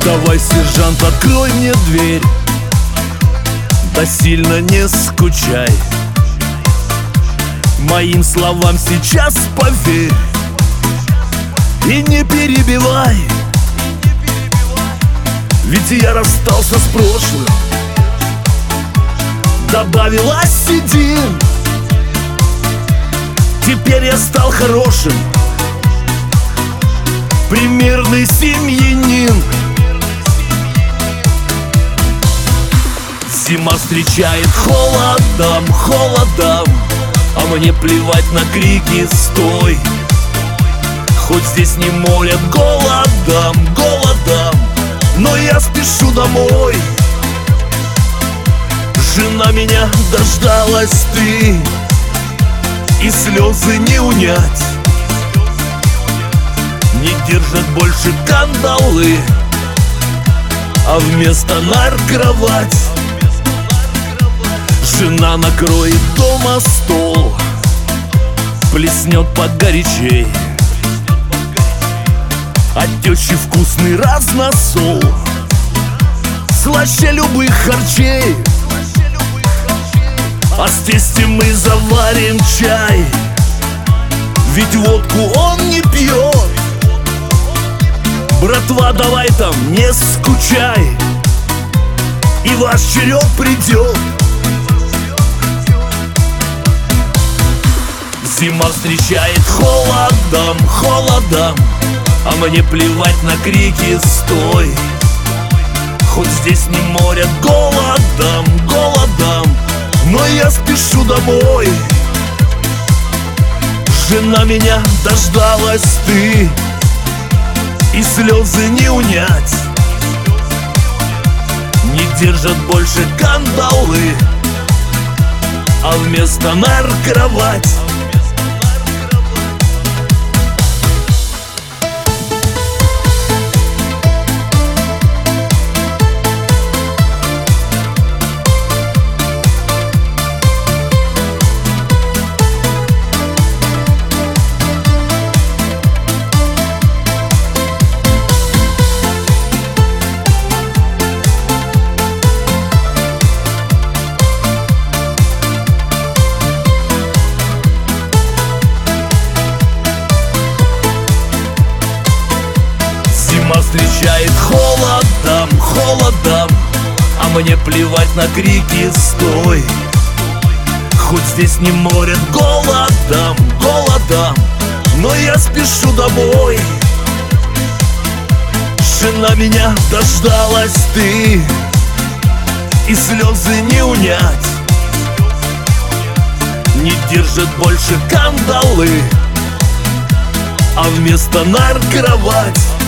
Давай, сержант, открой мне дверь, да сильно не скучай. Моим словам сейчас поверь и не перебивай. Ведь я расстался с прошлым, добавила седин. Теперь я стал хорошим, примерный семьянин. Зима встречает холодом, холодом, а мне плевать на крики «стой!». Хоть здесь не морят голодом, голодом, но я спешу домой. Жена меня дождалась, ты, и слезы не унять. Не держат больше кандалы, а вместо наркровать. Жена накроет дома стол, плеснет погорячей. От тещи вкусный разносол, слаще любых харчей. А с тестем мы заварим чай, ведь водку он не пьет. Братва, давай там, не скучай, и ваш черед придет. Зима встречает холодом, холодом, а мне плевать на крики «стой!». Хоть здесь не морят голодом, голодом, но я спешу домой. Жена меня дождалась, ты, и слезы не унять. Не держат больше кандалы, а вместо наркровать. Встречает холодом, холодом, а мне плевать на крики «стой!». Хоть здесь не морят голодом, голодом, но я спешу домой. Жена меня дождалась, ты, и слезы не унять. Не держат больше кандалы, а вместо наркровать.